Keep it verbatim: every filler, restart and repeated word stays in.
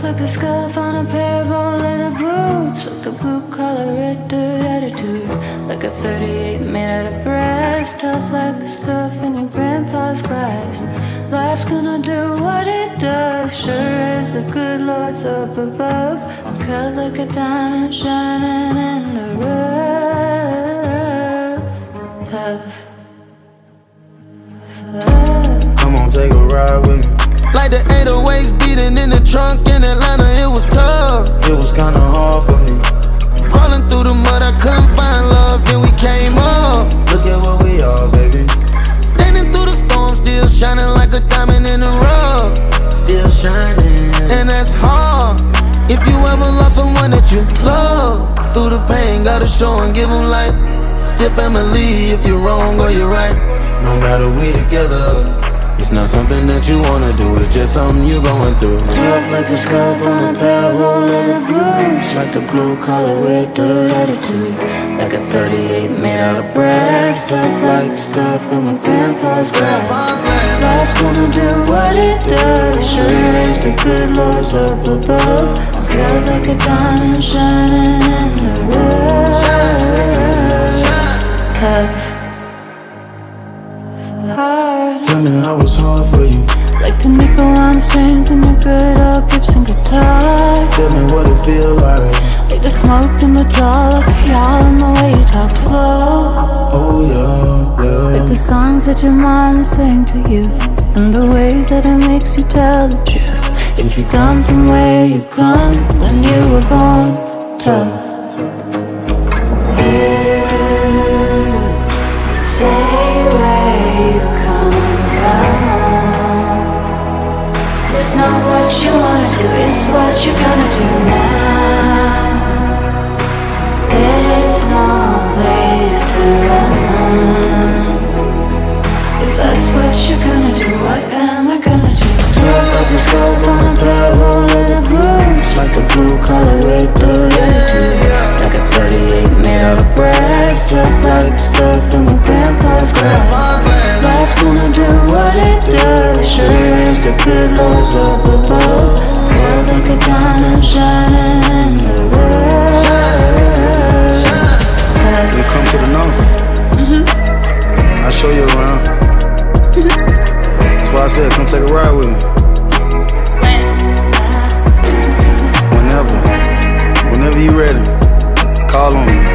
like the scuff on a pair of old leather boots, like the blue-collar red dirt attitude, like a thirty-eight made out of brass, tough like the stuff in your grandpa's glass. Life's gonna do what it does, sure as the good Lord's up above. I'm cut like a diamond shining in the rough. Tough. Come on, take a ride with me. Like the eight oh eights beating in the trunk in Atlanta, it was tough. It was kinda hard for me. Crawling through the mud, I couldn't find love, then we came up. Look at what we are, baby. Standing through the storm, still shining like a diamond in the rough. Still shining, and that's hard. If you ever lost someone that you love, through the pain, gotta show and give them light. Still family if you're wrong or you're right. No matter we together, it's not something that you wanna do, it's just something you're going through. Tough like the scuff on a pair of old leather boots, like the blue-collar red dirt attitude, like a thirty-eight made out of brass, tough like the stuff in my grandpa's glass. Life's gonna do what it does, sure as the good Lord's up above. Clear like a diamond shining in the rough. Tough. Hard. Tell me how it's hard for you. Like the nickel on strings in your good old Gibson guitar. Tell me what it feel like. Like the smoke in the jaw of y'all and the way you talk slow. Oh yeah, yeah. Like the songs that your mama sang to you, and the way that it makes you tell the truth. If you come from where you come, then you were born tough. You say where you come from. It's not what you wanna do, it's what you're gonna do now. There's no place to run. If that's what you're gonna do, what am I gonna do? Tough like the scuff on a pair of old leather boots, like the blue-collar red dirt attitude, like a thirty-eight made out of brass, tough like the stuff in my grandpa's glass. Life's gonna do what it does, sure as the good Lord's up above. Cold like a diamond shining in the rough. When you come to the north, mm-hmm. I'll show you around. That's why I said, come take a ride with me. Whenever, whenever you ready, call on me.